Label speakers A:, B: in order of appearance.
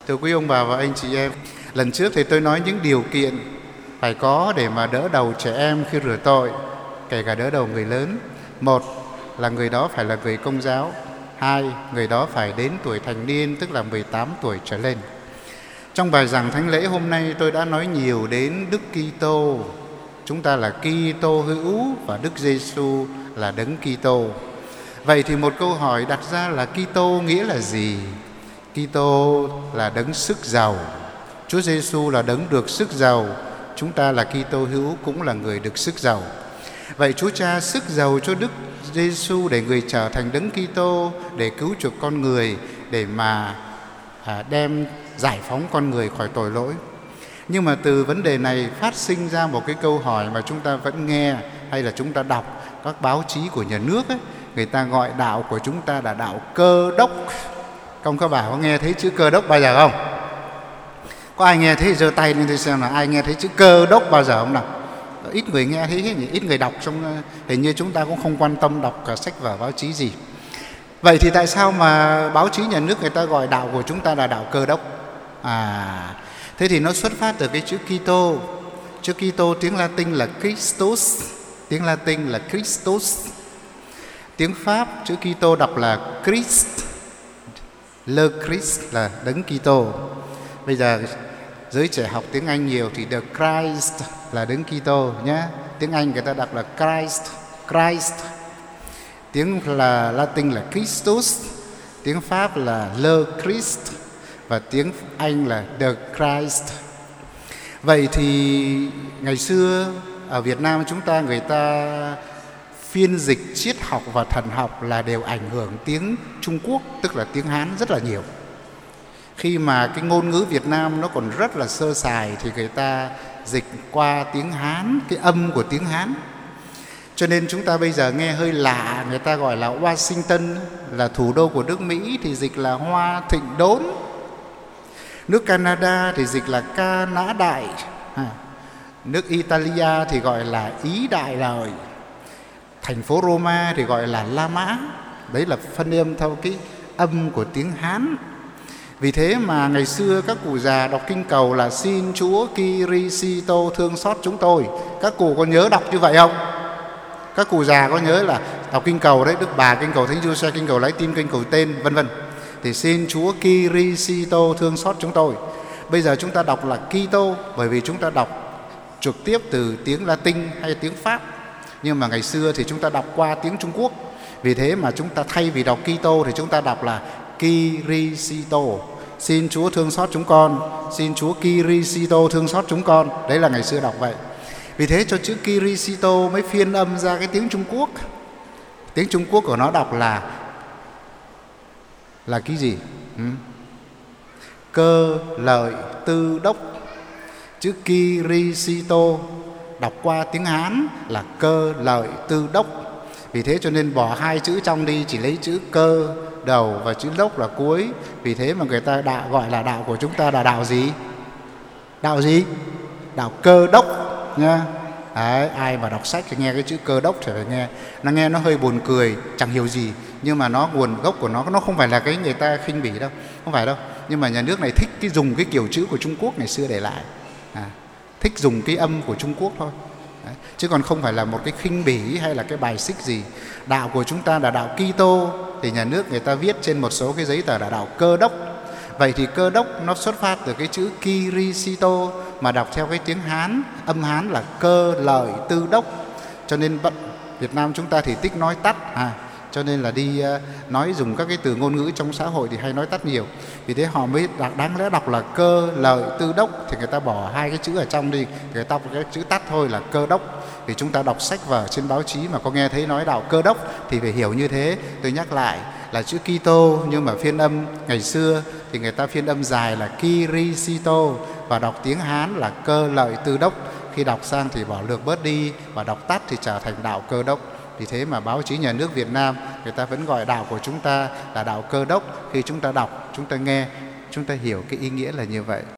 A: Thưa quý ông bà và anh chị em, lần trước thì tôi nói những điều kiện phải có để mà đỡ đầu trẻ em khi rửa tội, kể cả đỡ đầu người lớn. Một là người đó phải là người Công giáo. Hai, người đó phải đến tuổi thành niên, tức là 18 tuổi trở lên. Trong bài giảng thánh lễ hôm nay tôi đã nói nhiều đến Đức Kitô. Chúng ta là Kitô hữu và Đức Giêsu là Đấng Kitô. Vậy thì một câu hỏi đặt ra là Kitô nghĩa là gì? Kitô là Đấng sức giàu, Chúa Giêsu là Đấng được sức giàu, chúng ta là Kitô hữu cũng là người được sức giàu. Vậy Chúa Cha sức giàu cho Đức Giêsu để người trở thành Đấng Kitô, để cứu chuộc con người, để mà đem giải phóng con người khỏi tội lỗi. Nhưng mà từ vấn đề này phát sinh ra một cái câu hỏi mà chúng ta vẫn nghe hay là chúng ta đọc các báo chí của nhà nước ấy, người ta gọi đạo của chúng ta là đạo Cơ Đốc. Các bà có nghe thấy chữ Cơ Đốc bao giờ không? Có ai nghe thấy giơ tay lên tôi xem là ai nghe thấy chữ Cơ Đốc bao giờ không nào? Ít người nghe thấy nhỉ? Ít người đọc, trong hình như chúng ta cũng không quan tâm đọc cả sách vở báo chí gì. Vậy thì tại sao mà báo chí nhà nước người ta gọi đạo của chúng ta là đạo Cơ Đốc? Thế thì nó xuất phát từ cái chữ Kitô. Chữ Kitô tiếng Latin là Christus, tiếng Latin là Christus. Tiếng Pháp chữ Kitô đọc là Christ, Le Christ là Đấng Kitô. Bây giờ giới trẻ học tiếng Anh nhiều thì the Christ là Đấng Kitô nhé. Tiếng Anh người ta đọc là Christ, Christ. Tiếng là Latin là Christus, tiếng Pháp là Le Christ và tiếng Anh là the Christ. Vậy thì ngày xưa ở Việt Nam chúng ta, người ta phiên dịch triết học và thần học là đều ảnh hưởng tiếng Trung Quốc, tức là tiếng Hán rất là nhiều. Khi mà cái ngôn ngữ Việt Nam nó còn rất là sơ sài thì người ta dịch qua tiếng Hán, cái âm của tiếng Hán. Cho nên chúng ta bây giờ nghe hơi lạ, người ta gọi là Washington là thủ đô của nước Mỹ thì dịch là Hoa Thịnh Đốn. Nước Canada thì dịch là Ca Nã Đại. Nước Italia thì gọi là Ý Đại Lợi. Thành phố Roma thì gọi là La Mã. Đấy là phân âm theo cái âm của tiếng Hán. Vì thế mà ngày xưa các cụ già đọc kinh cầu là xin Chúa Kitô thương xót chúng tôi. Các cụ có nhớ đọc như vậy không? Các cụ già có nhớ là đọc kinh cầu đấy, Đức Bà kinh cầu Thánh Giuse, kinh cầu Lái Tim, kinh cầu Tên, vân vân. Thì xin Chúa Kitô thương xót chúng tôi. Bây giờ chúng ta đọc là Kitô bởi vì chúng ta đọc trực tiếp từ tiếng Latin hay tiếng Pháp. Nhưng mà ngày xưa thì chúng ta đọc qua tiếng Trung Quốc. Vì thế mà chúng ta thay vì đọc Kitô thì chúng ta đọc là Kitô. Xin Chúa thương xót chúng con, xin Chúa Kitô thương xót chúng con. Đấy là ngày xưa đọc vậy. Vì thế cho chữ Kitô mới phiên âm ra cái tiếng Trung Quốc. Tiếng Trung Quốc của nó đọc là cái gì? Cơ lợi tư đốc. Chữ Kitô đọc qua tiếng Hán là cơ lợi tư đốc. Vì thế cho nên bỏ hai chữ trong đi, chỉ lấy chữ cơ đầu và chữ đốc là cuối. Vì thế mà người ta gọi là đạo của chúng ta là đạo gì? Đạo gì? Đạo Cơ Đốc nha. Đấy, ai mà đọc sách thì nghe cái chữ Cơ Đốc thì phải nghe. Nó nghe nó hơi buồn cười, chẳng hiểu gì. Nhưng mà nó nguồn gốc của nó không phải là cái người ta khinh bỉ đâu. Không phải đâu. Nhưng mà nhà nước này thích dùng cái kiểu chữ của Trung Quốc ngày xưa để lại. Thích dùng cái âm của Trung Quốc thôi. Đấy, chứ còn không phải là một cái khinh bỉ hay là cái bài xích gì. Đạo của chúng ta là đạo Kitô thì nhà nước người ta viết trên một số cái giấy tờ là đạo Cơ Đốc. Vậy thì Cơ Đốc nó xuất phát từ cái chữ Kitô mà đọc theo cái tiếng Hán, âm Hán là cơ lợi tư đốc. Cho nên Việt Nam chúng ta thì thích nói tắt, cho nên là đi nói dùng các cái từ ngôn ngữ trong xã hội thì hay nói tắt nhiều. Vì thế họ mới đáng lẽ đọc là cơ lợi tư đốc thì người ta bỏ hai cái chữ ở trong đi, người ta đọc cái chữ tắt thôi là Cơ Đốc. Vì chúng ta đọc sách vở trên báo chí mà có nghe thấy nói đạo Cơ Đốc thì phải hiểu như thế. Tôi nhắc lại là chữ Kitô nhưng mà phiên âm ngày xưa thì người ta phiên âm dài là Kitô và đọc tiếng Hán là cơ lợi tư đốc. Khi đọc sang thì bỏ lược bớt đi và đọc tắt thì trở thành đạo Cơ Đốc. Vì thế mà báo chí nhà nước Việt Nam người ta vẫn gọi đạo của chúng ta là đạo Cơ Đốc. Khi chúng ta đọc, chúng ta nghe, chúng ta hiểu cái ý nghĩa là như vậy.